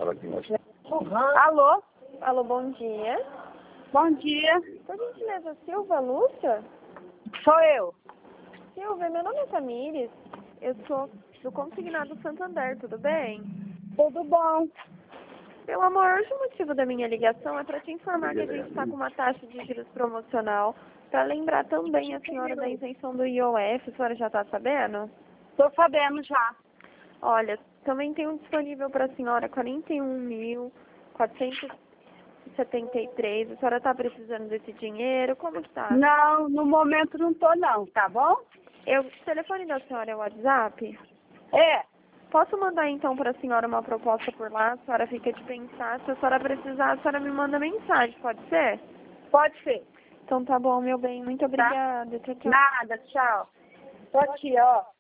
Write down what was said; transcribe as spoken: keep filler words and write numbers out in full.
ela aqui embaixo. Uhum. Alô? Alô, bom dia. Bom dia. Por gentileza, Silva Lúcia? Sou eu. Silvia, meu nome é Tamires. Eu sou do Consignado Santander, tudo bem? Tudo bom? Meu amor, hoje o motivo da minha ligação é para te informar que a gente está com uma taxa de juros promocional. Para lembrar também a senhora da isenção do I O F, a senhora já está sabendo? Tô sabendo já. Olha, também tem um disponível para a senhora quarenta e um mil quatrocentos e setenta e três. A senhora está precisando desse dinheiro? Como que tá? Não, no momento não tô não, tá bom? Eu, o telefone da senhora é o WhatsApp? É. Posso mandar então para a senhora uma proposta por lá? A senhora fica de pensar. Se a senhora precisar, a senhora me manda mensagem, pode ser? Pode ser. Então tá bom, meu bem. Muito obrigada. Tchau, tchau. Nada, tchau. Tô aqui, ó.